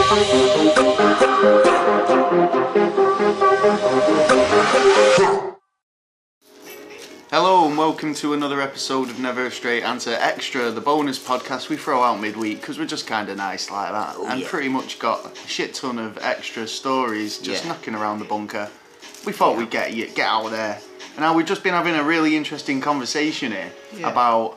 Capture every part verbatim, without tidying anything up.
Hello and welcome to another episode of Never a Straight Answer Extra, the bonus podcast we throw out midweek because we're just kind of nice like that. Oh, and yeah. pretty much got a shit ton of extra stories just yeah. knocking around the bunker. We thought yeah. we'd get you, get out there. And now we've just been having a really interesting conversation here yeah. about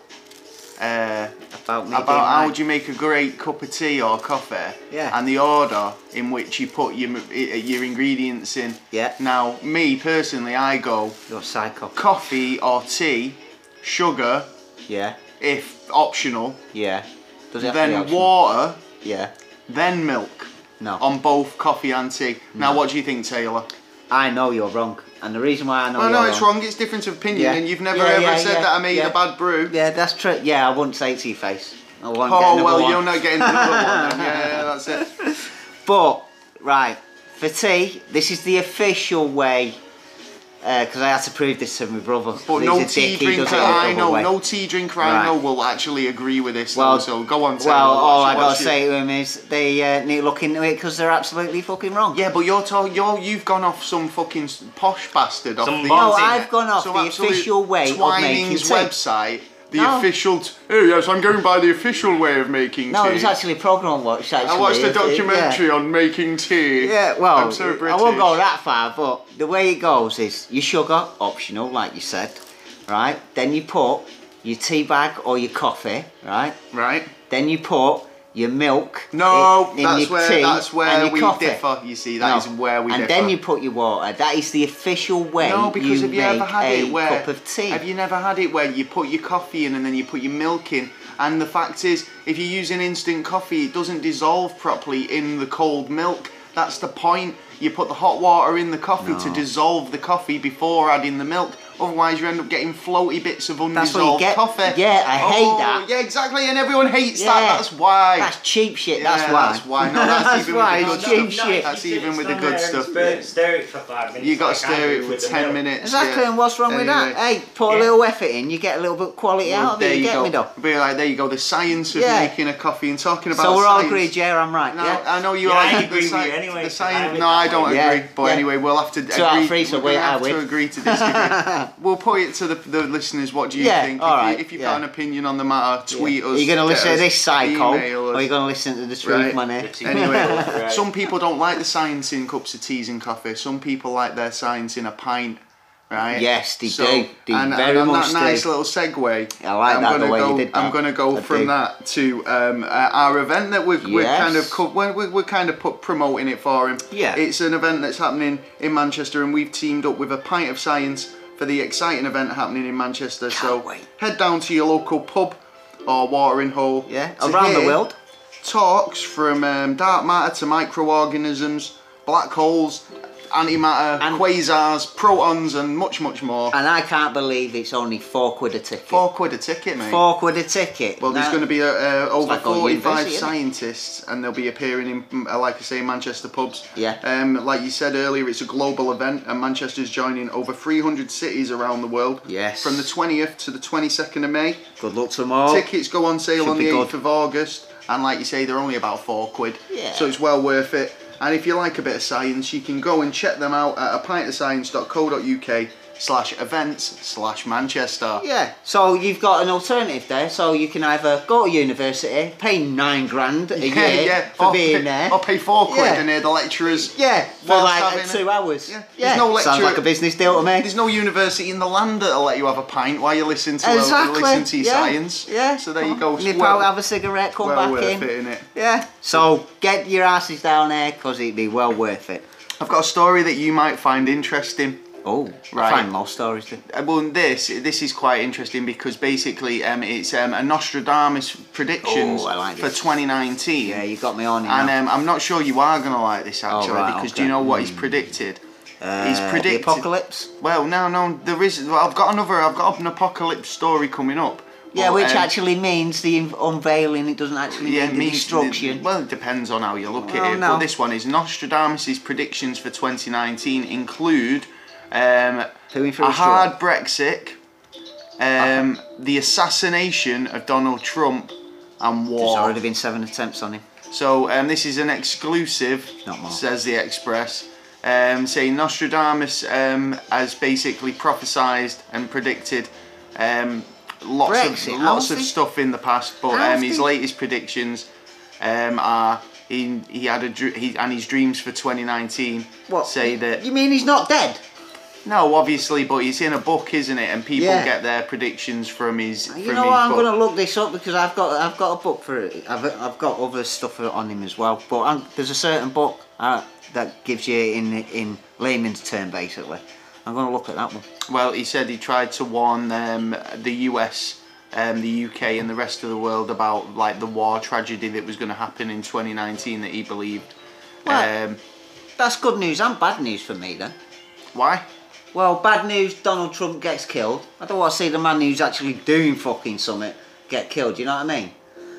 uh, about, me about how would you make a great cup of tea or coffee yeah. and the order in which you put your your ingredients in. Yeah. Now, me personally, I go Your psycho. coffee or tea, sugar, yeah, if optional. Yeah. Does it then have to be water. Yeah. Then milk. No. On both coffee and tea. No. Now, what do you think, Taylor? I know you're wrong, and the reason why I know well, you're no, it's wrong, wrong. It's difference of opinion, yeah. and you've never yeah, ever yeah, said yeah, that I made yeah. a bad brew. Yeah, that's true. Yeah, I wouldn't say it to your face. I won't oh get well, one. you're not getting another one. Then. Yeah, yeah, that's it. But right, for tea, this is the official way. Because uh, I had to prove this to my brother. But no tea drinker I know, no tea drinker I know will actually agree with this. Well, though, so go on. Taylor, well, all I you, gotta you... say to him is they uh, need to look into it because they're absolutely fucking wrong. Yeah, but you're talking, you're you've gone off some fucking posh bastard off some the. No, I've gone off the official way of making tea. website. The no. official. T oh yes, I'm going by the official way of making no, tea. No, it's actually a program I watched. Actually, I watched a documentary yeah. on making tea. Yeah, well, I'm so British. I won't go that far, but the way it goes is your sugar optional, like you said, right? Then you put your tea bag or your coffee, right? Right. Then you put your milk. No, in, in that's your where tea that's where we coffee. differ. You see, that no. is where we and differ. And then you put your water. That is the official way. No, because you have you make ever had a it where cup of tea. Have you never had it where you put your coffee in and then you put your milk in? And the fact is, if you're using instant coffee, it doesn't dissolve properly in the cold milk. That's the point. You put the hot water in the coffee no. to dissolve the coffee before adding the milk. Otherwise, you end up getting floaty bits of undissolved that's what you get. coffee. Yeah, I oh, hate that. Yeah, exactly, and everyone hates yeah. that. That's why. That's cheap shit. Yeah, that's why. That's why. No, that's, that's even why. with the It's good cheap stuff. shit. That's even with the good stuff. Stir it for five minutes. You got to like stir it for ten minutes. Exactly, yeah. and what's wrong anyway. with that? Hey, put yeah. a little effort in, you get a little bit of quality well, out of it. You, you get go. me though. Be like, there you go. The science of yeah. making a coffee and talking about. So we're science. all agreed, yeah, I'm right. No, yeah? I know you yeah, are. I agree the with you anyway. The science. I No, I don't yeah. agree. But yeah. anyway, we'll have to. Two agree. out of three, so we're we have win. to agree to disagree. We'll put it to the, the listeners. What do you yeah, think? All if right. you, if you've yeah. got an opinion on the matter, tweet yeah. us. Are you going to listen us, to this psycho, or us. are you going to listen to the truth, right. money? Anyway, right. some people don't like the science in cups of teas and coffee. Some people like their science in a pint. Right? Yes, they so, do. They and, very and on much that nice do. little segue, I like I'm that gonna the way go, you did that. I'm going to go I from do. that to um, uh, our event that we're, yes. we're kind of co we're, we're kind of put, promoting it for him. Yeah. It's an event that's happening in Manchester, and we've teamed up with a Pint of Science for the exciting event happening in Manchester. Can't so wait. head down to your local pub or watering hole. Yeah, around the world. Talks from um, dark matter to microorganisms, black holes, antimatter, and quasars, protons, and much, much more. And I can't believe it's only four quid a ticket. Four quid a ticket, mate. Four quid a ticket. Well, there's now, going to be uh, uh, over like forty-five university, scientists, and they'll be appearing in, uh, like I say, Manchester pubs. Yeah. Um, like you said earlier, it's a global event, and Manchester's joining over three hundred cities around the world. Yes. From the twentieth to the twenty-second of May. Good luck to them all. Tickets go on sale Should on the be eighth good. of August, and like you say, they're only about four quid. Yeah. So it's well worth it. And if you like a bit of science, you can go and check them out at a pint of science dot co dot U K slash events slash Manchester. Yeah, so you've got an alternative there, so you can either go to university, pay nine grand a Yeah, year yeah. for or being pay, there. Or pay four quid Yeah. and hear the lecturers. Yeah, for whilst like having two a- hours. Yeah. Yeah, There's no lecture. sounds like a business deal to me. There's no university in the land that'll let you have a pint while you listen to Exactly. a, listen to your yeah. science. Yeah. So there you go. Nip well, out, have a cigarette, come well back worth in. it, innit? Yeah. So get your asses down there because it'd be well worth it. I've got a story that you might find interesting. Oh, Right. I find most stories do. Uh, Well, this this is quite interesting because basically um, it's um, a Nostradamus predictions Oh, I like for this. twenty nineteen. Yeah, you got me on it And now. um, I'm not sure you are going to like this actually Oh, right, because do okay. you know what Mm. he's predicted? Uh, he's predicted. The apocalypse? Well, no, no, there is. Well, I've got another. I've got an apocalypse story coming up. Yeah, but, which um, actually means the un- unveiling, it doesn't actually yeah, mean the means destruction. Well, it depends on how you look Well, at it. no. But this one is Nostradamus' predictions for twenty nineteen include um, Pooing through a a straw. hard Brexit, um, the assassination of Donald Trump, and There's war. already been seven attempts on him. So um, this is an exclusive, Not more. says the Express, um, saying Nostradamus um, has basically prophesied and predicted um, lots Brexit, of lots how's of he- stuff in the past, but how's um, his he- latest predictions um, are he he had a dr- he, and his dreams for twenty nineteen What? say that. You mean he's not dead? No, obviously, but it's in a book, isn't it? And people Yeah. get their predictions from his. You from know his what? I'm book. going to look this up because I've got I've got a book for it. I've I've got other stuff on him as well. But I'm, there's a certain book uh, that gives you in in layman's term basically. I'm going to look at that one. Well, he said he tried to warn um, the U S, um, the U K, and the rest of the world about like the war tragedy that was going to happen in twenty nineteen that he believed. Well- Um, That's good news and bad news for me then. why? Well, bad news, Donald Trump gets killed. I don't want to see the man who's actually doing fucking something get killed, you know what I mean?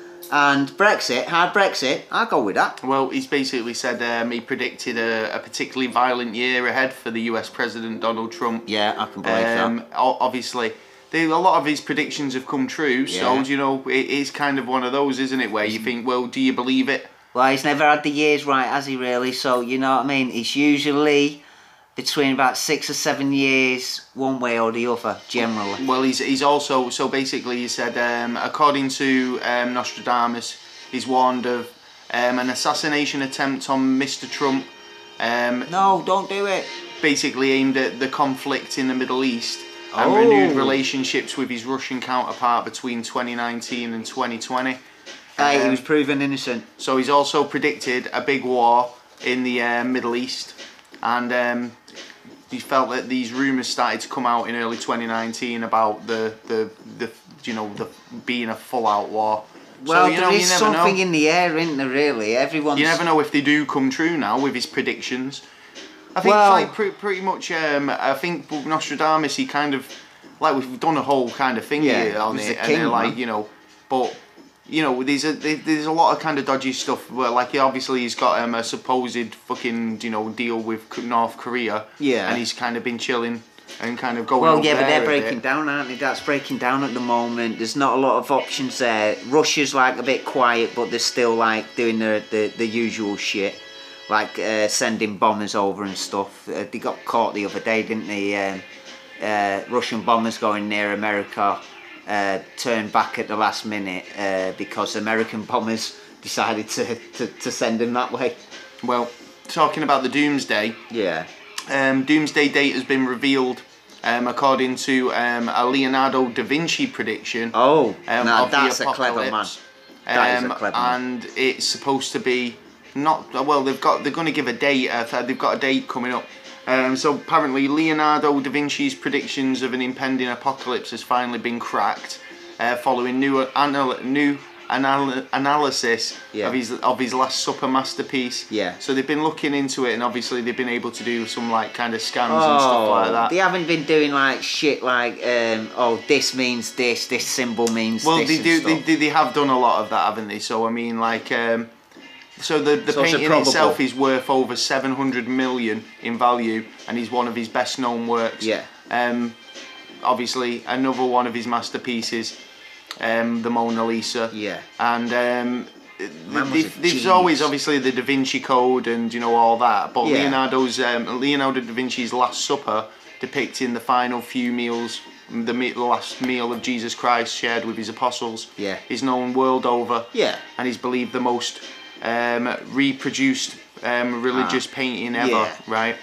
And Brexit, hard Brexit, I'll go with that. Well, he's basically said um, he predicted a, a particularly violent year ahead for the U S President Donald Trump. Yeah, I can believe Um, that. o- obviously, they, a lot of his predictions have come true. So Yeah. you know, it is kind of one of those, isn't it, where you think, well, do you believe it? Well, he's never had the years right, has he really? So, you know what I mean? It's usually between about six or seven years, one way or the other, generally. Well, he's he's also so basically he said um, according to um, Nostradamus, he's warned of um, an assassination attempt on Mister Trump, um, No, don't do it. basically aimed at the conflict in the Middle East and Oh. renewed relationships with his Russian counterpart between twenty nineteen and twenty twenty. Hey, he Um, was proven innocent. So he's also predicted a big war in the uh, Middle East, and um, he felt that these rumours started to come out in early twenty nineteen about the the, the you know the being a full out war. Well, so, you know, there you is never something know. in the air, isn't there, really? Everyone's... You never know if they do come true now with his predictions. I think Well- like pre- pretty much. Um, I think Nostradamus, he kind of like we've done a whole kind of thing Yeah, here on he's it, the and king, they're like man. you know, but. You know, there's a there's a lot of kind of dodgy stuff where, like, he obviously he's got um, a supposed fucking you know deal with K- North Korea, Yeah. and he's kind of been chilling and kind of going. Well, over yeah, but there they're a breaking bit. down, aren't they? That's breaking down at the moment. There's not a lot of options there. Russia's like a bit quiet, but they're still like doing the the, the usual shit, like uh, sending bombers over and stuff. Uh, they got caught the other day, didn't they? Um, uh, Russian bombers going near America uh, turned back at the last minute uh, because American bombers decided to, to, to send them that way. Well, talking about the Doomsday, Yeah. um, Doomsday date has been revealed. Um, according to um, a Leonardo da Vinci prediction. Oh, um, now of the that's a clever man. apocalypse. That is a Um, clever man. and it's supposed to be not well. They've got they're going to give a date. Uh, they've got a date coming up. Um, so apparently, Leonardo da Vinci's predictions of an impending apocalypse has finally been cracked, uh, following new anal- new anal- analysis Yeah. of his of his Last Supper masterpiece. Yeah. So they've been looking into it, and obviously they've been able to do some like kind of scans and stuff like that. They haven't been doing like shit like, um, oh, this means this, this symbol means Well, this. they and do. They, stuff. they, they have done a lot of that, haven't they? So I mean, like, um, so the the So it's a painting probable. itself is worth over seven hundred million in value, and is one of his best known works. Yeah. Um, obviously, another one of his masterpieces, um, the Mona Lisa. Yeah. And um, Man was a they've- there's genius. always obviously the Da Vinci Code and you know all that, but Yeah. Leonardo's um, Leonardo da Vinci's Last Supper, depicting the final few meals, the, me- the last meal of Jesus Christ shared with his apostles, Yeah. is known world over, Yeah. and he's believed the most um, reproduced um, religious painting ever, yeah. right?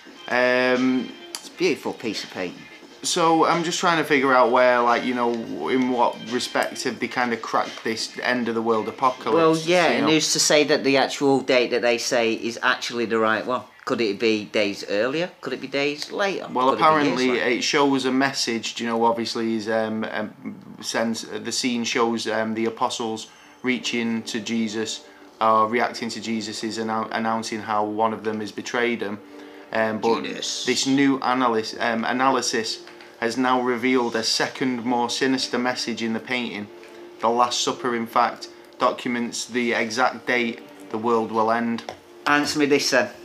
Um, It's a beautiful piece of painting. so I'm just trying to figure out where, like, you know, in what respect have they kind of cracked this end of the world apocalypse? Well, yeah, you and know? who's to say that the actual date that they say is actually the right one? Could it be days earlier? Could it be days later? Well, Could it be years apparently later? it shows a message. You know, obviously, is um, um sends the scene shows um, the apostles reaching to Jesus, or reacting to Jesus, is annou- announcing how one of them has betrayed him. Um, but Judas. this new analysis um, analysis has now revealed a second, more sinister message in the painting. The Last Supper, in fact, documents the exact date the world will end. Answer me this then.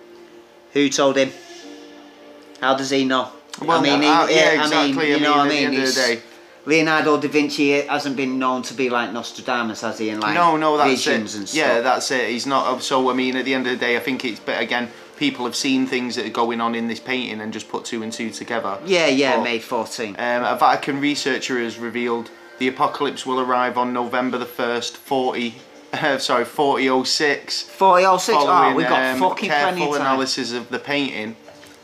Who told him? How does he know? Well, I mean, he, uh, yeah, I exactly. mean, you know I what I mean, mean? at the end of the He's- day, Leonardo da Vinci hasn't been known to be like Nostradamus, has he? In like no, no, that's visions it. and stuff. Yeah, that's it. He's not. So I mean, at the end of the day, I think it's. But again, people have seen things that are going on in this painting and just put two and two together. Yeah, yeah, but, May fourteenth. Um, a Vatican researcher has revealed the apocalypse will arrive on November the first, forty. Uh, sorry, forty oh six. forty oh six. Oh, we've got um, fucking plenty careful of time. analysis of the painting.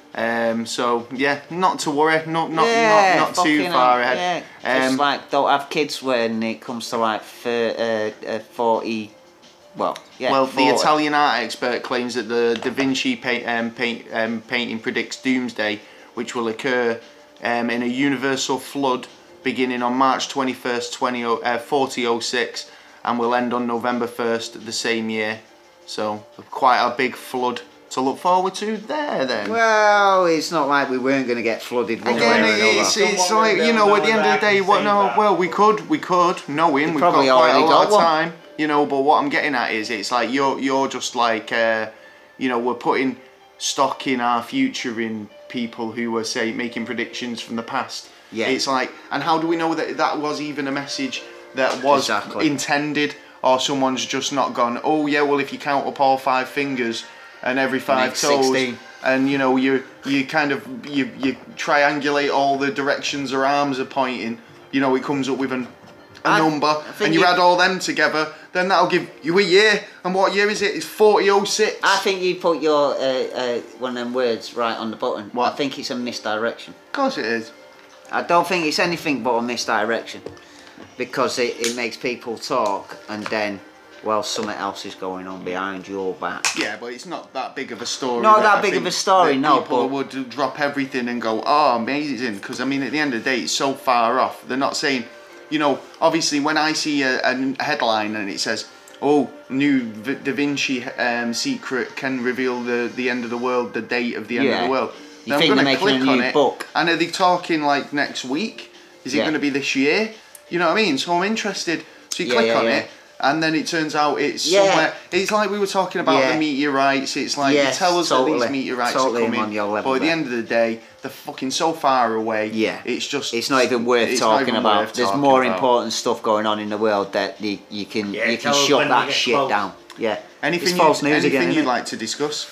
Um, so yeah, not to worry, not not yeah, not, not too far hell, ahead. Yeah. Just Um, like don't have kids when it comes to like for, uh, uh, forty. Well, yeah. well, forty. the Italian art expert claims that the Da Vinci paint, um, paint, um, painting predicts doomsday, which will occur um, in a universal flood beginning on March twenty-first, forty oh six, and will end on November first the same year. So quite a big flood to look forward to there then. Well, it's not like we weren't going to get flooded one Again, way or another. it's, it's like, you know, at the end of the day, what? No, well, we could, we could, knowing we've got probably quite a already lot got of one. time, you know. But what I'm getting at is, it's like you're, you're just like, uh, you know, we're putting stock in our future in people who were say making predictions from the past. Yeah. It's like, and how do we know that that was even a message that was Exactly. intended, or someone's just not gone, oh yeah, well if you count up all five fingers and every five Makes toes, sixteen. and you know you you kind of you you triangulate all the directions her arms are pointing, you know, it comes up with an, a I- number, I think and you you- add all them together, then that'll give you a year. And what year is it? It's forty oh six. I think you put your uh, uh, one of them words right on the button. What? I think it's a misdirection. Of course it is. I don't think it's anything but a misdirection, because it, it makes people talk and then, well, something else is going on behind your back. Yeah, but it's not that big of a story. Not that I big of think a story, that no, People but- would drop everything and go, oh, amazing. Because, I mean, at the end of the day, it's so far off. They're not saying, you know, obviously when I see a, a headline and it says, oh, new v- Da Vinci um, secret can reveal the, the end of the world, the date of the end Yeah. of the world. You then think I'm they're going to making click a on new it. book. And are they talking like next week? Is it Yeah. going to be this year? You know what I mean? So I'm interested. So you Yeah, click yeah, on yeah. it. And then it turns out it's Yeah. somewhere. It's like we were talking about Yeah. the meteorites. It's like Yes, you tell us that totally. these meteorites Totally are coming, on your level but at the there. end of the day, they're fucking so far away. Yeah. it's just It's not even worth it's not talking even about. worth There's talking more about. important stuff going on in the world that you, you can Yeah, you can tell us shut when we that get shit close. down. Yeah. Anything, it's false you, news anything again. you'd Isn't it? like to discuss?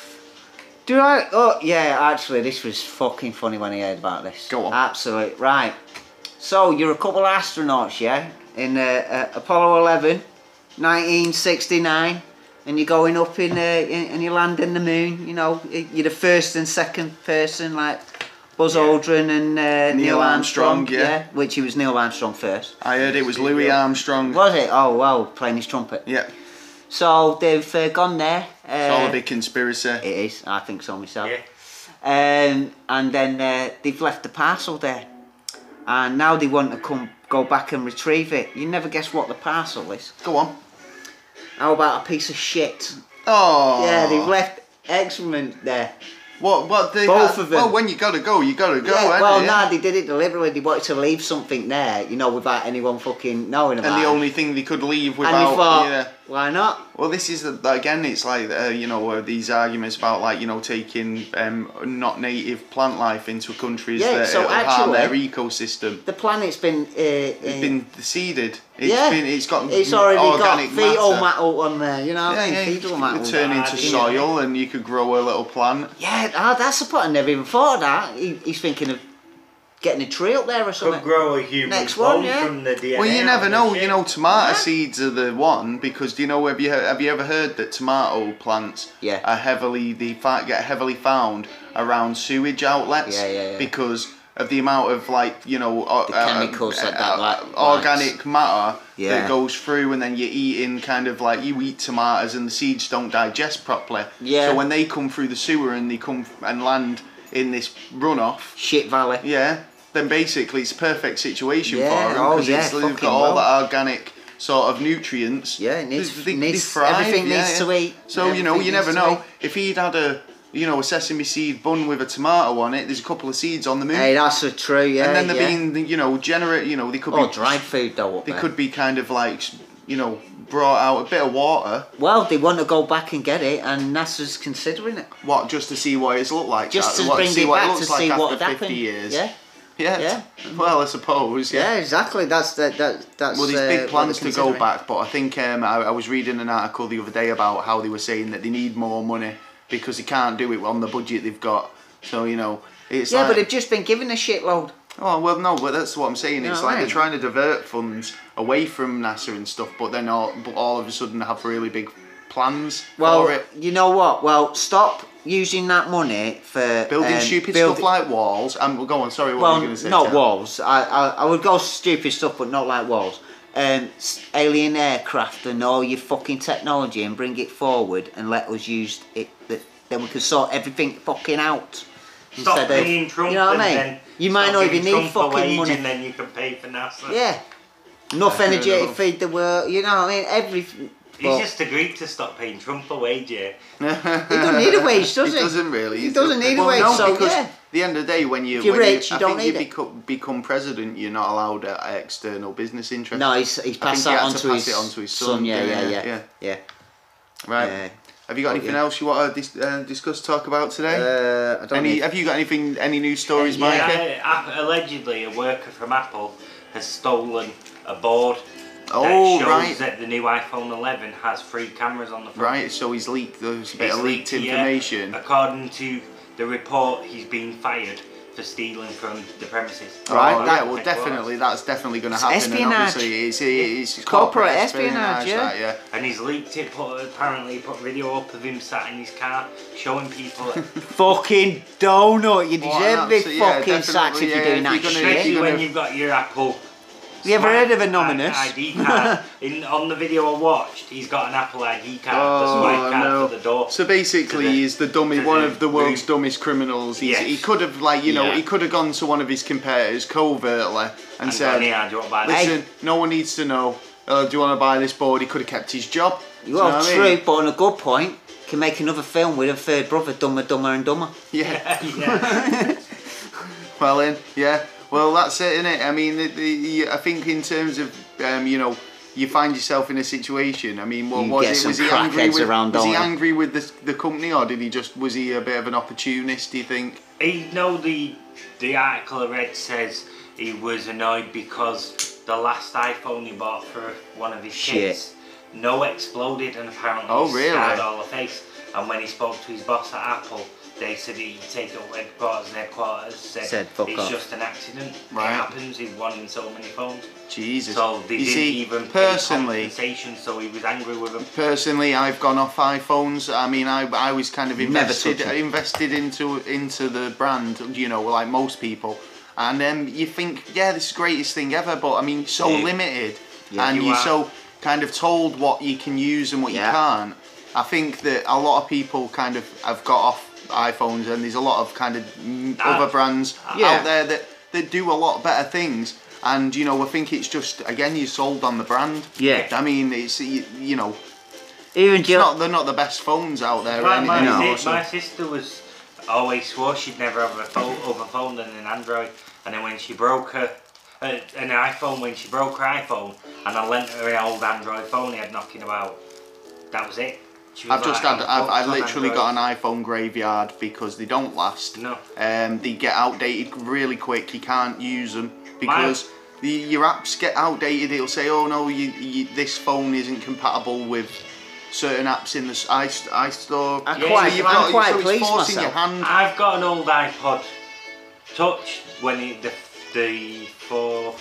Do I? Oh yeah, actually, this was fucking funny when I heard about this. Go on. Absolutely right. So you're a couple of astronauts, yeah, in uh, uh, Apollo eleven, nineteen sixty-nine, and you're going up in, uh, in and you land in the moon. You know, you're the first and second person, like Buzz Yeah. Aldrin and uh, Neil, Neil Armstrong. Armstrong, yeah. which he was Neil Armstrong first. I heard it was Louis Armstrong. Was it? Oh wow, playing his trumpet. Yeah, So they've uh, gone there. Uh, it's all a big conspiracy. It is. I think so myself. Yeah. Um, and then uh, they've left the parcel there, and now they want to come go back and retrieve it. You never guess what the parcel is. Go on. How about a piece of shit? Oh. Yeah, they've left excrement there. What? What? They Both had- of them. Well, when you gotta go, you gotta go. yeah, ain't well, it? no, they did it deliberately. They wanted to leave something there, you know, without anyone fucking knowing about And the it. only thing they could leave and without, they thought, yeah. why not? Well, this is the, again. It's like uh, you know uh, these arguments about like you know taking um, not native plant life into countries Yeah, that so it'll harm their actually- ecosystem. The planet's been. Uh, It's uh, been seeded. It's yeah, been. It's got. it's already organic got fetal matter. matter on there, you know. Yeah, yeah. You fetal could matter. turn into Yeah. soil, and you could grow a little plant. Yeah, oh, that's a point. I never even thought of that. He, he's thinking of getting a tree up there or Could something. grow a human Next clone one, yeah. from the D N A. Well, you never on know. the You know, shit. tomato Yeah. seeds are the one because do you know have you have you ever heard that tomato plants Yeah. are heavily they fi- get heavily found around sewage outlets Yeah, yeah, yeah. because of the amount of like you know uh, The uh, chemicals that that, like, organic matter Yeah. that goes through and then you're eating kind of like you eat tomatoes and the seeds don't digest properly. Yeah. So when they come through the sewer and they come and land in this runoff. Shit Valley. Yeah, then basically it's a perfect situation Yeah, for them oh, because yeah, it's they've fucking got all well. the organic sort of nutrients. Yeah, it needs- They- they- needs- they thrive, everything yeah, needs yeah. to eat. So you know, Everything you never needs to know eat. if he'd had a you know a sesame seed bun with a tomato on it. There's a couple of seeds on the moon, Hey, that's a true, yeah. and then they're yeah. being you know generate. You know they could Oh, be dried food though up They there. could be kind of like you know brought out a bit of water. Well, they want to go back and get it, and NASA's considering it. What just to see what it's looked like. Just uh, to what, bring see it what back it to looks like see after what had fifty happened. years. Yeah. Yeah. Yeah. Well, I suppose. Yeah. Yeah, exactly. That's that. that that's. Well, there's uh, big what plans they're to go considering. back, but I think um, I, I was reading an article the other day about how they were saying that they need more money because they can't do it on the budget they've got. So you know, it's Yeah, like, but they've just been given a shitload. oh well, no, but that's what I'm saying. You It's know like what I they're mean? trying to divert funds away from NASA and stuff, but then all, but all of a sudden have really big plans Well, for it. you know what? Well, stop using that money for Building um, stupid build- stuff like walls. And we'll go on. Sorry, what Well, were you going to say? not Tim? walls. I, I I would go stupid stuff, but not like walls. Um, s- alien aircraft and all your fucking technology, and bring it forward and let us use it. That then we can sort everything fucking out. Stop Instead of- paying Trump, you know what and I mean? then You might stop not even giving need Trump a fucking wage money. and then you can pay for NASA. Yeah, enough energy I to know. feed the world. You know what I mean? Every. He's Well, just agreed to stop paying Trump a wage, yeah. he doesn't need a wage, does he? He doesn't really. He doesn't need a well, wage, no, so because yeah. at the end of the day, when you If you're when rich, you, you I don't think need you it. become, become president, you're not allowed uh, external business interests. No, he's he's I passed think he that had on to to pass his, it on to his son. son, Yeah, yeah, yeah, yeah, yeah. yeah. Right. Uh, Have you got oh, anything yeah. else you want to dis- uh, discuss, talk about today? Uh, I don't any? need- Have you got anything? Any news stories, Uh, Mike? Yeah, App- allegedly, a worker from Apple has stolen a board Oh, that shows right. that the new iPhone eleven has three cameras on the front. Right. So he's leaked. There's a bit It's of leaked leaked, yeah. information. According to the report, he's been fired for stealing from the premises. Right, Oh, that- yeah, well, definitely, that's definitely going to happen. espionage. And obviously, it's, it's, it's Corporate espionage, yeah. that, yeah. And he's leaked it, put, apparently he put video up of him sat in his car, showing people, Fucking donut, you Well, deserve big absolutely, yeah, fucking sacks if definitely, you're yeah, doing if that you're gonna- shit. especially you're when gonna- you've got your Apple. You ever heard of Swipe Anonymous? I D card. In, on the video I watched, he's got an Apple I D card, Oh, the swipe card no. for the door. So basically, To the- he's the dummy, to one the of the world's room. dumbest criminals. He's, Yes. He could have, like, you know, Yeah. he could have gone to one of his competitors covertly and, And said, gone, "Yeah, do you want to buy this?" "Listen, no one needs to know. Uh, do you want to buy this board?" He could have kept his job. Do You are know what I true, mean? but on a good point, can make another film with a third brother, Dumber, Dumber and Dumber. Yeah. yeah. Well, then, yeah. Well, that's it, innit? I mean, the, the, I think in terms of, um, you know, you find yourself in a situation. I mean, what You was get it? some Was he angry crackheads with? around, was he don't you? angry with the the company, or did he just? Was he a bit of an opportunist? Do you think? He know the the article I read says he was annoyed because the last iPhone he bought for one of his Shit. kids no exploded and apparently Oh, he really? scarred all the face. And when he spoke to his boss at Apple, they said he'd take up headquarters, their quarters, said, Said, "Fuck it's off." just an accident. Right. It happens. He's won in so many phones. Jesus. So they you didn't see, even pay personally, compensation. So he was angry with them. personally, I've gone off iPhones. I mean, I, I was kind of You've never invested touched it. invested into into the brand. You know, like most people. And then you think, yeah, this is the greatest thing ever. But I mean, so Yeah. limited, Yeah. and You you're are. so kind of told what you can use and what Yeah. you can't. I think that a lot of people kind of have got off iPhones, and there's a lot of kind of mm, Ah. other brands Yeah. out there that that do a lot better things. And you know, I think it's just again, you're sold on the brand. Yeah. I mean, it's you, you know, Even it's Jill. not they're not the best phones out there. or My, my, anything No. si- else, so- my sister was always swore she'd never have a phone, other phone than an Android, and then when she broke her uh, an iPhone, when she broke her iPhone, and I lent her an old Android phone he had knocking about, that was it. She was I've just like, had, "I'm I've, I've hooked on literally Android." got an iPhone graveyard because they don't last. No. Um, they get outdated really quick. You can't use them because the, your apps get outdated. It'll say, oh no, you, you, this phone isn't compatible with certain apps in the s- i, iStore. I Yeah, quite, you've I'm got- quite so it's pleased forcing myself. your hand. I've got an old iPod Touch when it, the the fourth,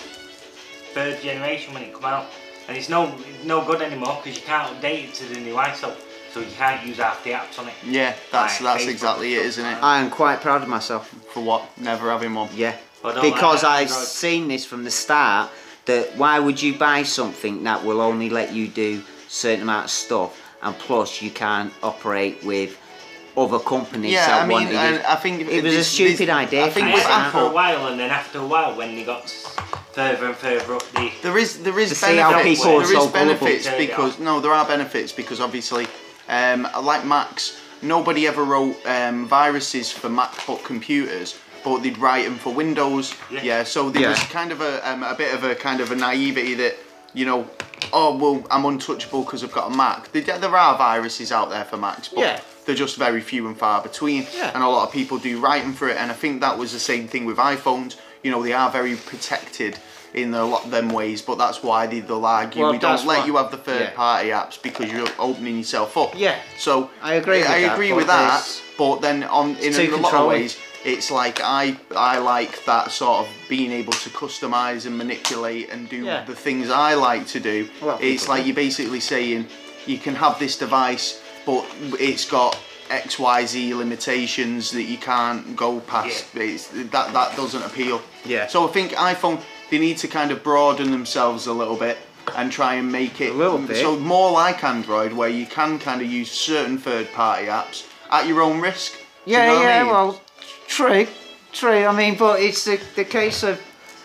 third generation when it come out, and it's no it's no good anymore because you can't update it to the new I S O, so you can't use half the apps on it. Yeah, that's Like that's Facebook exactly and it, stuff isn't it? like I am quite proud of myself. For what? Never having one. Yeah. But I don't Because like I've Android. seen this from the start, that why would you buy something that will only let you do certain amount of stuff, and plus you can't operate with other companies Yeah, that I want mean, to use. I, I think It was a this- stupid this- idea I think from I with the had it start. for a Apple, while, and then after a while, when they got further and further up the there is there is To see how benefits. people are There so is benefits gullible. because no, there are benefits because obviously, um, like Macs, nobody ever wrote um, viruses for MacBook computers, but they'd write them for Windows. Yeah. Yeah, so there Yeah. was kind of a um, a bit of a kind of a naivety that, you know, oh well, I'm untouchable because I've got a Mac. There, there are viruses out there for Macs, but Yeah. they're just very few and far between. Yeah. And a lot of people do write them for it. And I think that was the same thing with iPhones. you know, they are very protected in a lot of them ways, but that's why they, they'll argue Well, we don't let what, you have the third yeah. party apps because you're opening yourself up. Yeah. So I agree with I that, agree but with that, there's- but then on in too a lot of controlling. ways, it's like I I like that sort of being able to customize and manipulate and do Yeah. the things I like to do. A lot of It's people like do. you're basically saying you can have this device, but it's got X Y Z limitations that you can't go past. Yeah. It's, that that doesn't appeal. Yeah. So I think iPhone, they need to kind of broaden themselves a little bit and try and make it A little bit. so more like Android, where you can kind of use certain third-party apps at your own risk. Do you Yeah, know what I yeah, mean? well, true, true. I mean, but it's the, the case of,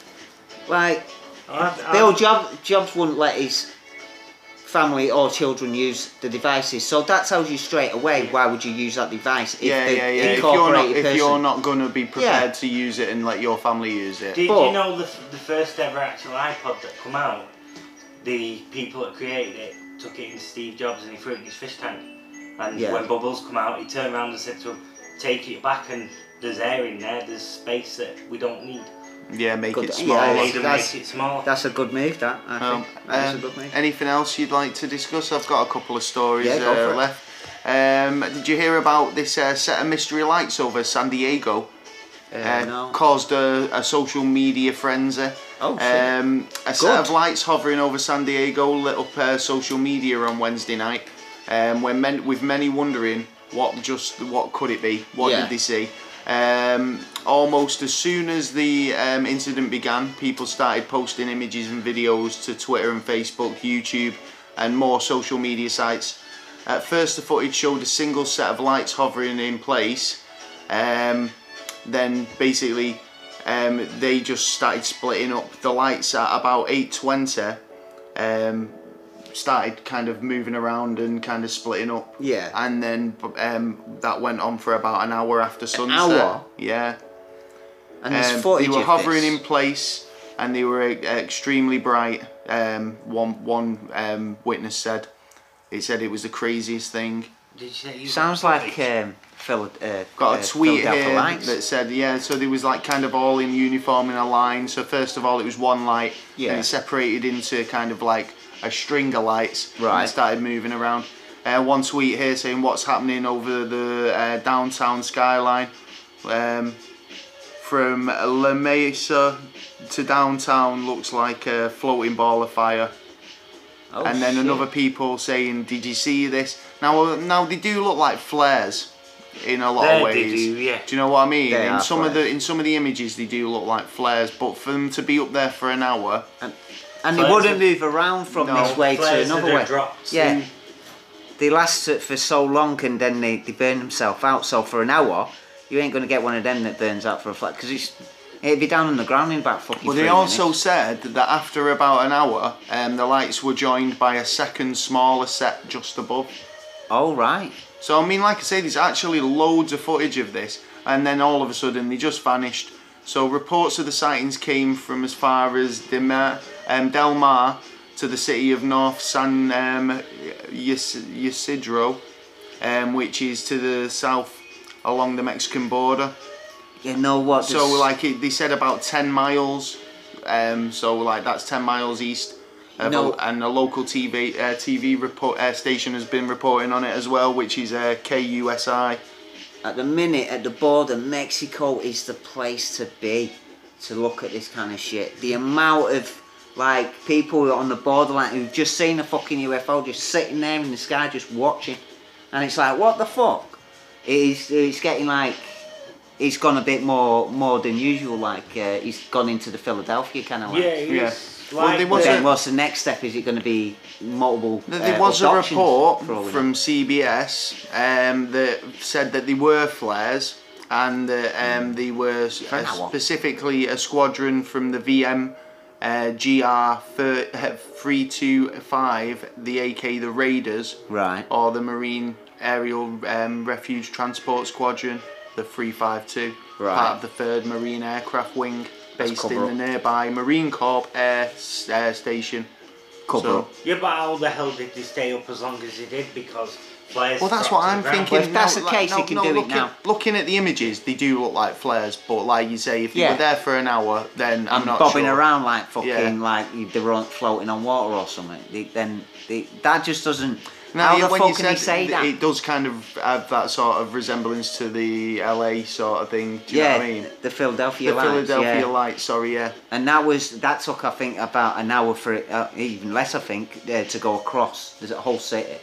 like, I, I, Bill Job, Jobs wouldn't let his family or children use the devices, so that tells you straight away why would you use that device if yeah, the yeah, yeah. If you're not, incorporated if person... you're not gonna be prepared Yeah. to use it and let your family use it. Did But- you know the, the first ever actual iPod that come out, the people that created it took it into Steve Jobs and he threw it in his fish tank. And Yeah. when Bubbles come out, he turned around and said to him, take it back and there's air in there, there's space that we don't need. Yeah, make Good- it yeah, smaller. They it's- made them that's- make it small. That's a good move, that, I Um, think. That's um, a good move. anything else you'd like to discuss? I've got a couple of stories Yeah, go for uh, it. left. Um, did you hear about this uh, set of mystery lights over San Diego? Uh, Uh, no. Caused a, a social media frenzy. Oh, shit. Um, a set Good. of lights hovering over San Diego lit up uh, social media on Wednesday night. Um, when men, with many wondering what just what could it be? What Yeah. did they see? Um, almost as soon as the um, incident began, people started posting images and videos to Twitter and Facebook, YouTube, and more social media sites. At first, the footage showed a single set of lights hovering in place. Um, then, basically, um, they just started splitting up. The lights at about eight twenty um, started kind of moving around and kind of splitting up. Yeah. And then um, that went on for about an hour after sunset. hour? Yeah. And there's Um, footage they were of hovering this. in place and they were uh, extremely bright. Um, one one um, witness said. He said it was the craziest thing. Did you say you Sounds got like footage? um, Phil, uh, Got uh, a tweet Philadelphia here Lights. that said, yeah, so they was like kind of all in uniform in a line. So first of all, it was one light, Yeah. and it separated into kind of like a string of lights, and Right. it started moving around. Uh, one tweet here saying what's happening over the uh, downtown skyline, um, from La Mesa to downtown looks like a floating ball of fire. Oh, and then shit. another people saying, did you see this? Now, now they do look like flares in a lot There of they ways. do, yeah. Do you know what I mean? They in are some of the flares. in some of the images, they do look like flares. But for them to be up there for an hour, And, and they Flares wouldn't are- move around from No. this way to Flares that another are way. dropped Yeah. in- They last it for so long and then they, they burn themselves out. So for an hour, you ain't going to get one of them that burns out for a flat. Because it's it'd be down on the ground in about fucking well, three they also minutes. said that after about an hour, um, the lights were joined by a second smaller set just above. Oh, right. So I mean, like I say, there's actually loads of footage of this, and then all of a sudden they just vanished. So reports of the sightings came from as far as Demar, um, Del Mar to the city of North San um, Yis- Ysidro, um, which is to the south along the Mexican border. You know what? So this- like it, they said about ten miles. Um, so like that's ten miles east. Of No. a, and a local T V uh, T V report uh, station has been reporting on it as well, which is uh, K U S I. At the minute, at the border, Mexico is the place to be to look at this kind of shit. The amount of like people on the borderline who've just seen a fucking U F O just sitting there in the sky just watching, and it's like, what the fuck? It's it's getting like it's gone a bit more more than usual. Like uh, he's gone into the Philadelphia kind of like. Yeah, it Yeah. is Well, like they But was then a- what's the next step? Is it going to be multiple? There uh, was a abductions report for all we know? from C B S um, that said that they were flares and that um, they were s- For an hour. specifically a squadron from the V M uh, G R three two five, the A K the Raiders, Right. or the Marine Aerial um, Refuge Transport Squadron, the three five two, Right. part of the third Marine Aircraft Wing, That's based in cover the up. nearby Marine Corps Air, S- Air Station. Cover So- up. Yeah, but how the hell did they stay up as long as they did? Because flares. Well, that's drop what to I'm the ground. thinking. Well, if that's no, the like, case, no, you can no, do it looking, now. Looking at the images, they do look like flares, but like you say, if you Yeah. were there for an hour, then I'm and not bobbing sure. around like fucking Yeah. like they were on, floating on water or something. They, then they, that just doesn't. Now, how you- the when fuck you can he said say it, that? it does kind of have that sort of resemblance to the L A sort of thing. Do you yeah, know what I mean? the Philadelphia The Lights. Philadelphia yeah. Lights. Sorry, yeah. And that was that took I think about an hour for it, uh, even less I think, uh, to go across. There's a whole city,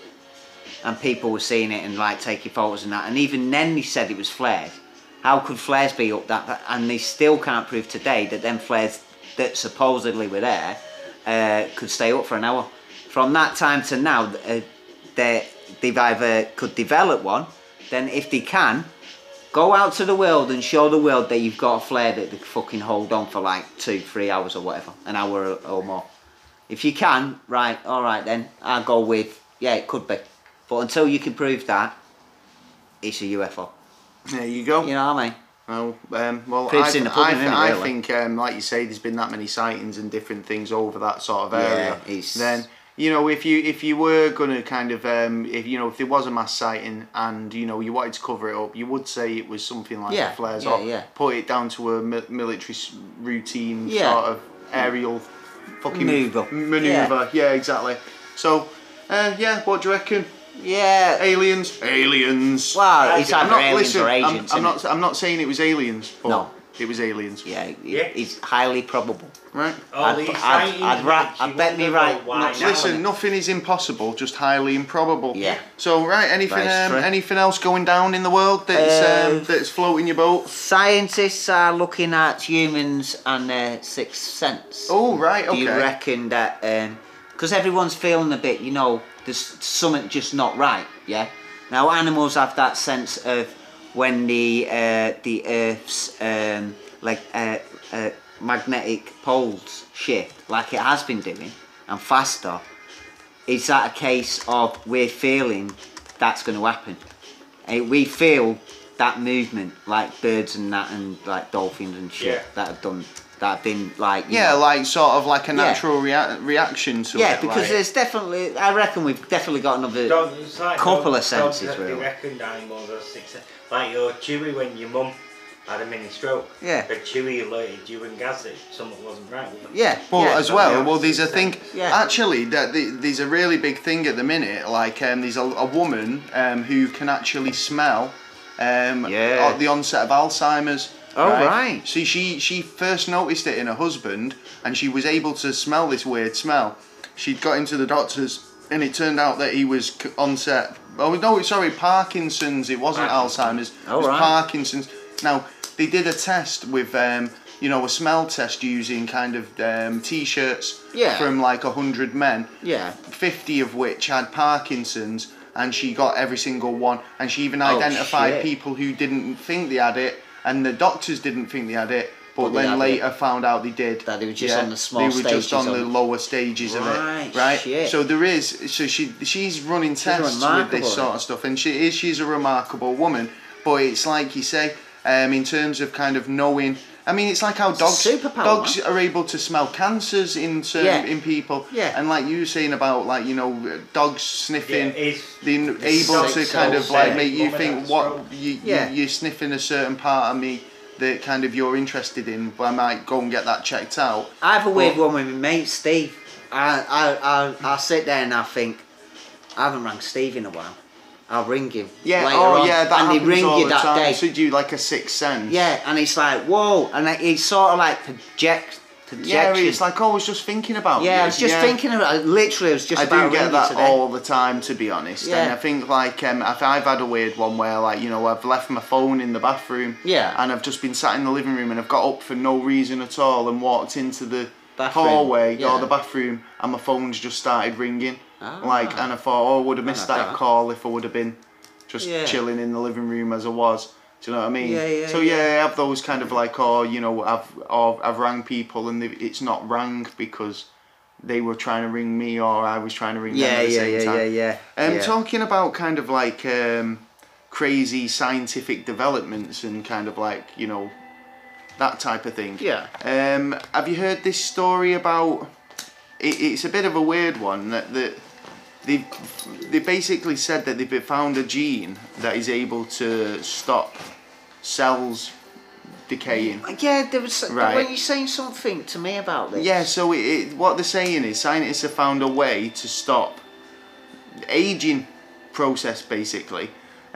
and people were seeing it and like taking photos and that. And even then, they said it was flares. How could flares be up that? And they still can't prove today that them flares that supposedly were there uh, could stay up for an hour. From that time to now, uh, they they've either could develop one. Then if they can, go out to the world and show the world that you've got a flare that they can fucking hold on for like two, three hours or whatever, an hour or, or more. If you can, right, all right then, I'll go with, yeah, it could be. But until you can prove that, it's a U F O. There you go. You know what I mean? Well, um, well, Proof's I, in the I, pudding, th- isn't it, I really? think, um, like you say, there's been that many sightings and different things over that sort of Yeah, area. it's- Then, you know, if you if you were gonna kind of, um, if you know, if there was a mass sighting and you know you wanted to cover it up, you would say it was something like Yeah, the flares, yeah, or yeah. put it down to a mi- military s- routine Yeah. sort of aerial fucking Maneuver. maneuver. Yeah, exactly. So, uh, yeah, what do you reckon? Yeah. Aliens, aliens. Well, it's I'm either not, aliens listen, or I'm- agents. I'm, innit? not. I'm not saying it was aliens, but No. it was aliens. Yeah, it, Yeah. it's highly probable. Right. All I'd- these I'd- sightings I'd ra- makes you I'd bet me wonder right why not- now. Listen, nothing is impossible, just highly improbable. Yeah. So right, anything, That's um, true. anything else going down in the world that's Uh, um, that's floating your boat? Scientists are looking at humans and their sixth sense. Oh right, Do okay. you reckon that, because everyone's feeling a bit, you know, there's something just not right, yeah? Now animals have that sense of when the uh, the Earth's um, like uh, uh, magnetic poles shift, like it has been doing, and faster. Is that a case of we're feeling that's going to happen? Uh, we feel that movement, like birds and that, and like dolphins and shit Yeah. that have done, that have been like you Yeah, know, like sort of like a Yeah. natural rea- reaction to yeah, it. because like. there's definitely, I reckon we've definitely got another Dog, it's like couple dog- of senses, dogs that really. They reckon animals are six senses. Like your Chewy when your mum had a mini stroke. Yeah. The Chewy alerted you and Gaz that something wasn't right with her. Yeah. Well, yeah. as well, yeah. well, there's a thing. Yeah. Actually, that the, there's a really big thing at the minute. Like, um, there's a, a woman um, who can actually smell um, Yeah. at the onset of Alzheimer's. Oh, right. See, she she first noticed it in her husband, and she was able to smell this weird smell. She'd got into the doctors, and it turned out that he was c- onset. Oh no, sorry, Parkinson's. It wasn't Parkinson's. Alzheimer's. Oh, it was right. Parkinson's. Now they did a test with. Um, you know, a smell test using kind of um, t-shirts Yeah. from like a hundred men, Yeah. fifty of which had Parkinson's, and she got every single one. And she even Oh, identified shit. people who didn't think they had it, and the doctors didn't think they had it, but, But they then had later it. found out they did. That they were just on the small They were just stages on of the it. lower stages of Right, it, right? shit. So there is, so she she's running tests with remarkable, this sort then. of stuff, and she is she's a remarkable woman. But it's like you say, um, in terms of kind of knowing. I mean, it's like how dogs superpower, dogs man. are able to smell cancers in certain Yeah. in people. Yeah. And like you were saying about like you know dogs sniffing, Yeah, it's- being it's able so- to so kind of like sad. make you Woman think has what stroke. you, Yeah. you you're sniffing a certain part of me that kind of you're interested in. But I might go and get that checked out. I have a weird But- one with my mate Steve. I I I I sit there and I think I haven't rang Steve in a while. I'll ring him. Yeah. later Oh on. yeah. That and happens they ring all you the that time. day. So do you like a sixth sense? Yeah, and it's like whoa, and it- it's sort of like project Yeah. projection. It's like oh, I was just thinking about. yeah, you. I was just Yeah. thinking about it. Literally, I was just I about do get ringing that today. all the time, to be honest. And Yeah. I think like um, if I've had a weird one where like you know I've left my phone in the bathroom. Yeah. And I've just been sat in the living room and I've got up for no reason at all and walked into the Bathroom, hallway yeah. or the bathroom and my phone's just started ringing. Ah. Like and I thought, oh, I would have missed like that that. call if I would have been just Yeah. chilling in the living room as I was. Do you know what I mean? Yeah, yeah, so yeah. yeah, I have those kind of like, oh, you know, I've or I've rang people and they, it's not rang because they were trying to ring me or I was trying to ring them Yeah, at the yeah, same yeah, time. yeah, yeah. Um, yeah. Talking about kind of like um, crazy scientific developments and kind of like, you know, that type of thing. Yeah. Um, have you heard this story about, it, it's a bit of a weird one, that, that they they basically said that they've found a gene that is able to stop cells decaying. Yeah, there was. Right. Were you saying something to me about this? Yeah, so it, it, what they're saying is scientists have found a way to stop aging process, basically.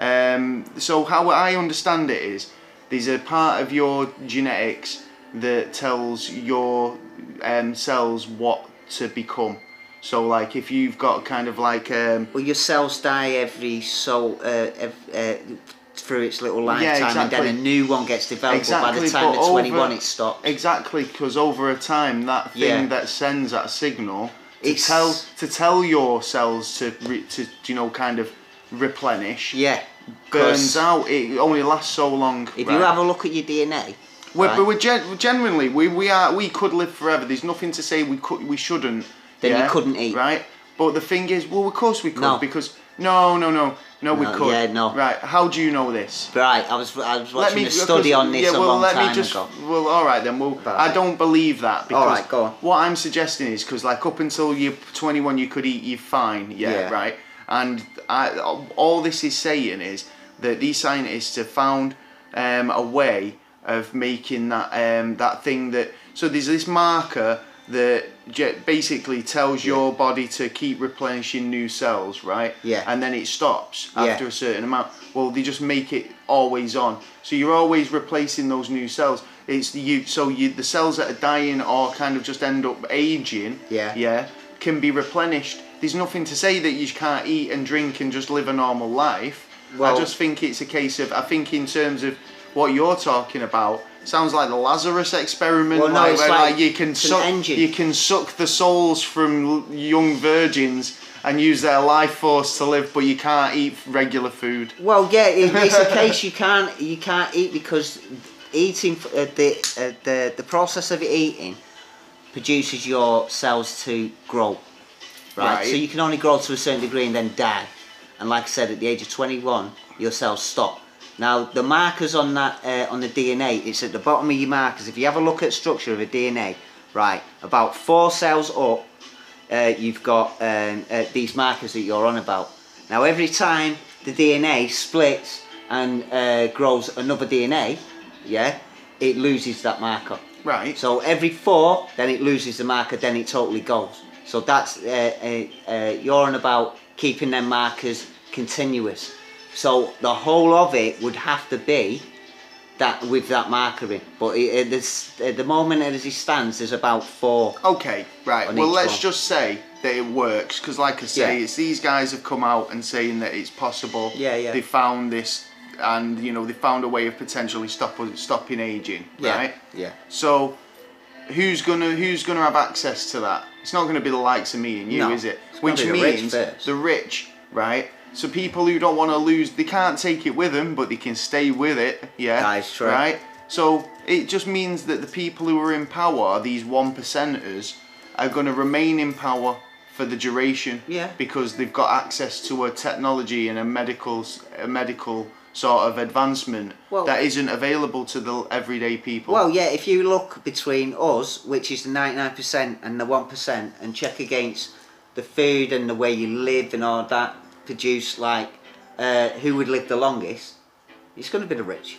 Um, so how I understand it is, there's a part of your genetics that tells your um, cells what to become. So like if you've got kind of like... Um, well, your cells die every so... Uh, every, uh, through its little lifetime, yeah, exactly. and then a new one gets developed, exactly, but by the time but of twenty-one over, it stops. Exactly, because over a time, that thing yeah. that sends that signal to it's, tell to tell your cells to, re, to you know, kind of replenish, yeah, burns out. It only lasts so long. If right? you have a look at your D N A, we're, right? but we're gen genuinely we, we are we could live forever. There's nothing to say we could we shouldn't. Then yeah? you couldn't eat, right? But the thing is, well, of course we could, no. because no, no, no. No, we no, could. Yeah, no. Right, how do you know this? Right, I was I was watching me, a study on this yeah, well, a long let time me just, ago. Well, all right then. Well, About I it. don't believe that because All right, go on. what I'm suggesting is because like up until you're twenty-one, you could eat, you're fine. Yeah, Yeah. right. And I, all this is saying is that these scientists have found um, a way of making that um, that thing that. So there's this marker that basically tells Yeah. your body to keep replenishing new cells, right? Yeah. And then it stops Yeah. after a certain amount. Well, they just make it always on, so you're always replacing those new cells. It's the you, so you the cells that are dying or kind of just end up aging. Yeah. Yeah, can be replenished. There's nothing to say that you can't eat and drink and just live a normal life. Well, I just think it's a case of I think in terms of what you're talking about. Sounds like the Lazarus experiment, Well, no, like, it's where like like you can it's an suck, engine. you can suck the souls from young virgins and use their life force to live, but you can't eat regular food. Well, yeah, it, it's a case you can't you can't eat because eating uh, the uh, the the process of eating produces your cells to grow, right? Right. So you can only grow to a certain degree and then die. And like I said, at the age of twenty-one, your cells stop. Now the markers on that uh, on the D N A, it's at the bottom of your markers. If you have a look at structure of a D N A, right, about four cells up, uh, you've got um, uh, these markers that you're on about. Now every time the D N A splits and uh, grows another D N A, yeah, it loses that marker. Right. So every four, then it loses the marker, then it totally goes. So that's uh, uh, uh, you're on about keeping them markers continuous. So the whole of it would have to be that with that marker in. But it, it, at the moment as it stands, there's about four. Okay, right. on Well, each let's one. just say that it works, because like I say, Yeah. it's these guys have come out and saying that it's possible. Yeah, yeah. They found this, and you know they found a way of potentially stop, stopping aging, Yeah, right? yeah. So, who's gonna who's gonna have access to that? It's not gonna be the likes of me and you, No, is it? it's gonna Which be the rich means first. the rich, right? So people who don't want to lose, they can't take it with them, but they can stay with it. Yeah, That is true. right? So it just means that the people who are in power, these one percenters, are going to remain in power for the duration. Yeah. Because they've got access to a technology and a medical, a medical sort of advancement Well- that isn't available to the everyday people. Well, yeah, if you look between us, which is the ninety-nine percent, and the one percent, and check against the food and the way you live and all that, produce like uh, who would live the longest, it's going to be the rich.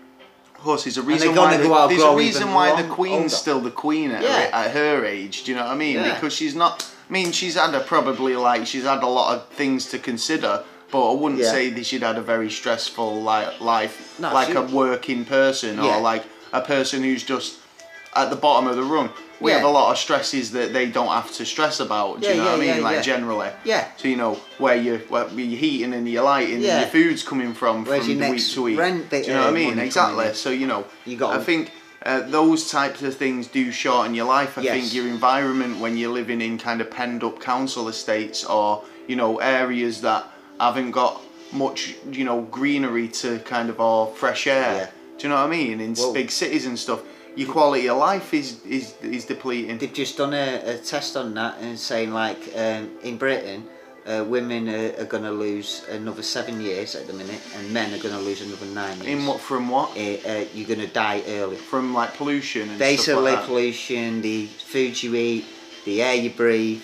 Of course, there's a they're reason gonna why, the, go out there's a grow reason even why the long- Queen's older. still the Queen at, Yeah. her, at her age. Do you know what I mean? Yeah. Because she's not. I mean, she's had a probably like she's had a lot of things to consider, but I wouldn't Yeah. say that she'd had a very stressful like life, No, like she- a working person Yeah. or like a person who's just at the bottom of the run. We Yeah. have a lot of stresses that they don't have to stress about. Do Yeah, you know yeah, what I mean? yeah, like yeah. generally. Yeah. So you know where you where your heating and your lighting Yeah. and your food's coming from Where's from your the week next to week. rent Do bit, you know what I uh, mean? money coming Exactly. in? So you know, You got I to- think uh, those types of things do shorten your life. I Yes. think your environment when you're living in kind of penned up council estates or you know areas that haven't got much you know greenery to kind of or fresh air. Yeah. Do you know what I mean? In Well- big cities and stuff, your quality of life is is is depleting. They've just done a, a test on that and saying like um, in Britain, uh, women are, are going to lose another seven years at the minute, and men are going to lose another nine years. In what from what? Uh, uh, you're going to die early. From like pollution and Basically, stuff like that. pollution, the food you eat, the air you breathe,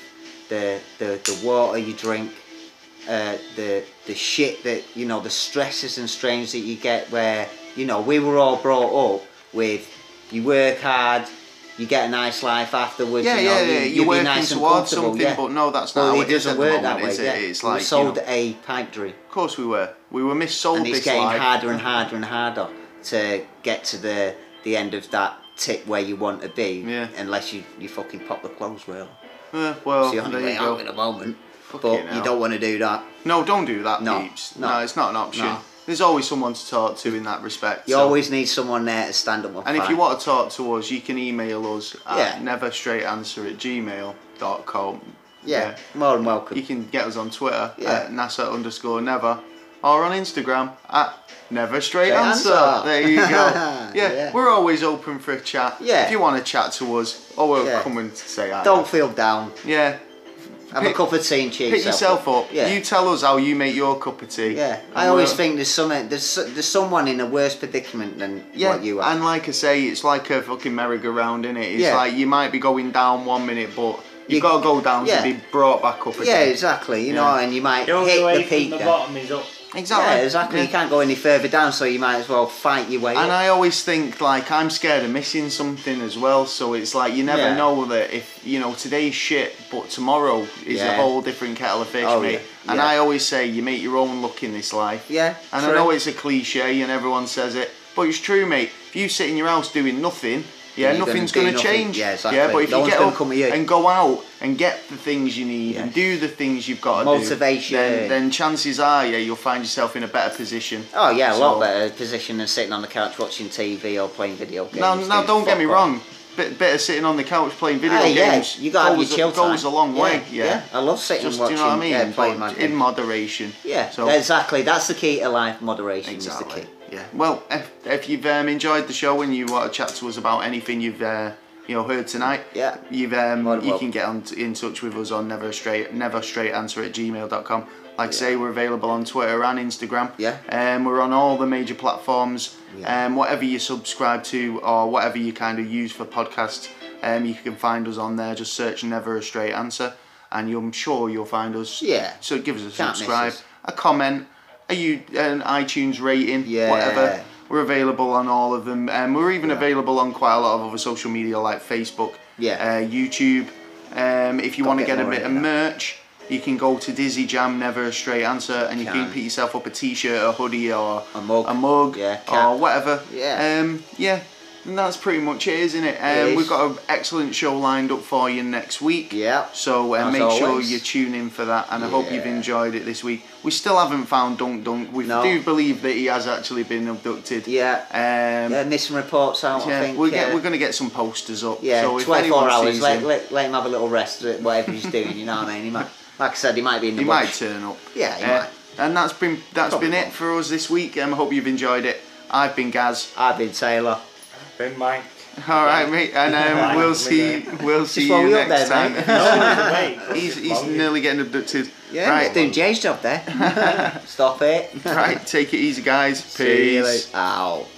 the the, the water you drink, uh, the the shit that you know, the stresses and strains that you get. Where you know, we were all brought up with you work hard. You get a nice life afterwards. Yeah, you know, yeah, yeah. You, You're working nice towards and something, yeah. but no, that's not well, how it it is at doesn't the work moment, that way. is it? Yeah. It's we like, were sold you know, a pipe dream. of course we were. We were missold And it's this getting life. harder and harder and harder to get to the the end of that tip where you want to be. Yeah. Unless you, you fucking pop the clothes rail. Uh, well, It's the only there way you out go. at the moment. Fucking But hell. you don't want to do that. No, don't do that, No, peeps. no. No, it's not an option. No. There's always someone to talk to in that respect. You so- always need someone there to stand up and And fight. if you want to talk to us, you can email us at Yeah. neverstraightanswer at gmail dot com. Yeah, more than welcome. You can get us on Twitter Yeah. at NASA underscore never, or on Instagram at never straight Straight answer. answer. There you go. Yeah, Yeah. we're always open for a chat. Yeah. If you want to chat to us, or we'll Yeah. come and say hi. Don't feel down. Yeah. Have Pick- a cup of tea and cheer Pick yourself up. Yeah. You tell us how you make your cup of tea. Yeah, And I always we'll- think there's some there's there's someone in a worse predicament than Yeah, what you are. and like I say, it's like a fucking merry-go-round, innit? It's Yeah. like you might be going down one minute, but you've You- got to go down yeah. to be brought back up again. Yeah, exactly. You Yeah. know, and you might The only hit way the from peak. the then. bottom is up. Exactly. Yeah, exactly. Yeah. You can't go any further down, so you might as well fight your way And up. I always think, like, I'm scared of missing something as well, so it's like you never Yeah. know that if, you know, today's shit, but tomorrow is a Yeah. whole different kettle of fish, Oh, mate. yeah. And Yeah. I always say, you make your own luck in this life. Yeah, And true. I know it's a cliche and everyone says it, but it's true, mate. If you sit in your house doing nothing, yeah, You're nothing's gonna going do to nothing. change. Yeah, exactly. Yeah, but if No you one's get gonna up come with you. and go out and get the things you need Yeah. and do the things you've got to Motivation. do, then, then chances are, yeah, you'll find yourself in a better position. Oh yeah, a So- lot better position than sitting on the couch watching T V or playing video games. Now, now dude. don't get Fuck me off. wrong. Bit, bit of sitting on the couch playing video Hey, yeah, games you gotta have goes, your chill goes time. a long Yeah, way. Yeah, yeah. I love sitting Just, and watching. do you know what I mean? Yeah, playing But my in moderation. Yeah, So exactly. That's the key to life. Moderation exactly. is the key. Yeah. Well, if, if you've um, enjoyed the show and you want to chat to us about anything you've uh, you know heard tonight, Yeah. you've um, More than you welcome. can get on in touch with us on never straight never straight answer at gmail dot com. Like I say, we're available on Twitter and Instagram. Yeah. Um, we're on all the major platforms. Yeah. Um, whatever you subscribe to or whatever you kind of use for podcasts, um, you can find us on there. Just search Never a Straight Answer, and you're, I'm sure you'll find us. Yeah. So give us a Can't miss subscribe, us. a comment, a you an iTunes rating, Yeah. whatever. We're available on all of them, and we're even Yeah. available on quite a lot of other social media like Facebook, Yeah. uh, YouTube. Um, if you Gotta want to get get a more bit of into that. merch, you can go to Dizzy Jam Never a Straight Answer, and you can Can. pick yourself up a T-shirt, a hoodie, or A mug. a mug, Yeah, or cap. whatever. Yeah. Um, yeah. And that's pretty much it, isn't it? Um, It is. We've got an excellent show lined up for you next week. Yeah. So uh, As make sure always. you tune in for that, and I hope you've Yeah. enjoyed it this week. We still haven't found Dunk Dunk. We No. do believe that he has actually been abducted. Yeah. Um, Yeah, missing reports out. I yeah, think. we're, get, uh, we're going to get some posters up. Yeah, so if twenty-four anyone hours. sees Let, him, let, let him have a little rest at whatever he's doing. You know what I mean? He might, like I said, he might be in the he bush. might turn up. Yeah, he Uh, might. And that's been that's Probably been it won't. for us this week. Um, I hope you've enjoyed it. I've been Gaz. I've been Taylor. Been Mike. All right, mate, and um, Right, we'll we're see we'll see while you we're up next there, time. mate. No, wait. he's he's nearly getting abducted. Yeah, right, doing Jay's job there. Stop it. right. Take it easy, guys. See you Peace. later. Ow.